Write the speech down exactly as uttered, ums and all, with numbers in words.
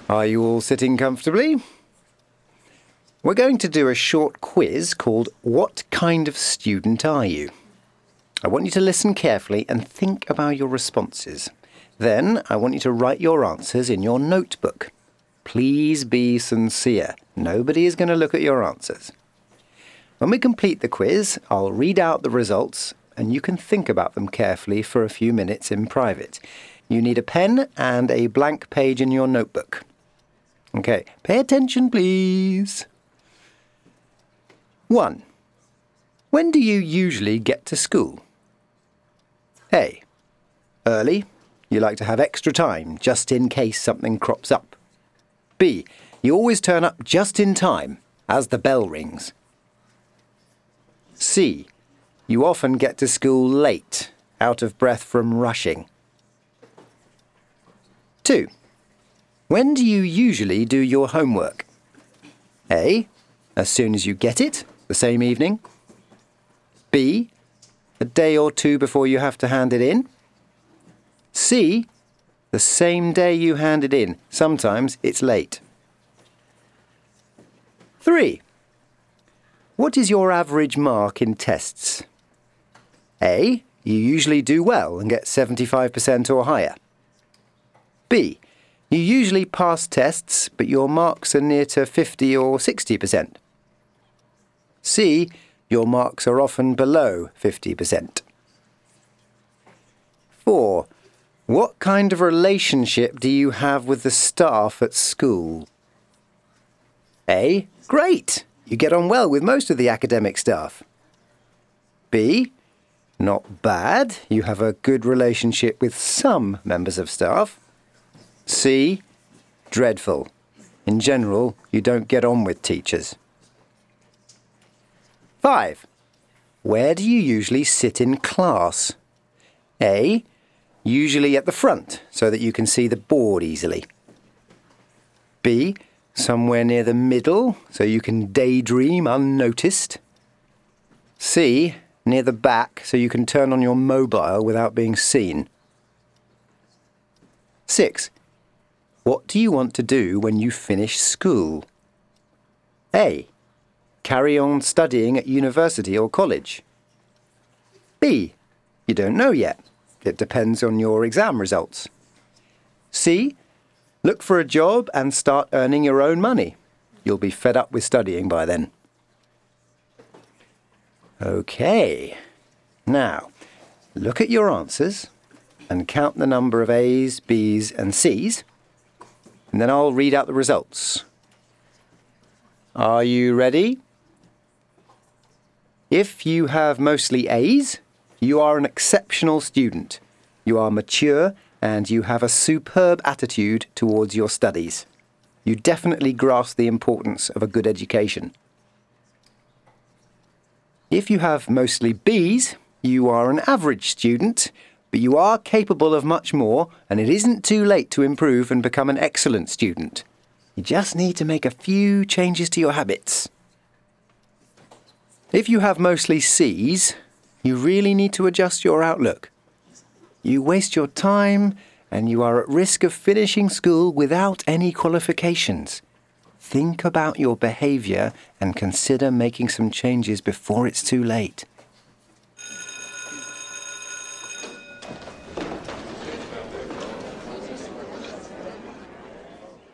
Are you all sitting comfortably? We're going to do a short quiz called What Kind of Student Are You? I want you to listen carefully and think about your responses. Then I want you to write your answers in your notebook. Please be sincere. Nobody is going to look at your answers. When we complete the quiz, I'll read out the results and you can think about them carefully for a few minutes in private. You need a pen and a blank page in your notebook. Okay, pay attention, please. one. When do you usually get to school? A. Early. You like to have extra time, just in case something crops up. B. You always turn up just in time, as the bell rings. C. You often get to school late, out of breath from rushing. two. When do you usually do your homework? A. As soon as you get it, the same evening. B. A day or two before you have to hand it in. C. The same day you hand it in. Sometimes it's late. three. What is your average mark in tests? A. You usually do well and get seventy-five percent or higher. B. You usually pass tests, but your marks are near to fifty or sixty percent. C. Your marks are often below fifty percent. four. What kind of relationship do you have with the staff at school? A. Great! You get on well with most of the academic staff. B. Not bad. You have a good relationship with some members of staff. C. Dreadful. In general, you don't get on with teachers. five. Where do you usually sit in class? A. Usually at the front, so that you can see the board easily. B. Somewhere near the middle, so you can daydream unnoticed. C. Near the back, so you can turn on your mobile without being seen. six. What do you want to do when you finish school? A. Carry on studying at university or college. B. You don't know yet. It depends on your exam results. C. Look for a job and start earning your own money. You'll be fed up with studying by then. Okay. Now, look at your answers and count the number of A's, B's and C's. And then I'll read out the results. Are you ready? If you have mostly A's, you are an exceptional student. You are mature and you have a superb attitude towards your studies. You definitely grasp the importance of a good education. If you have mostly B's, you are an average student, but you are capable of much more and it isn't too late to improve and become an excellent student. You just need to make a few changes to your habits. If you have mostly C's, you really need to adjust your outlook. You waste your time and you are at risk of finishing school without any qualifications. Think about your behaviour and consider making some changes before it's too late.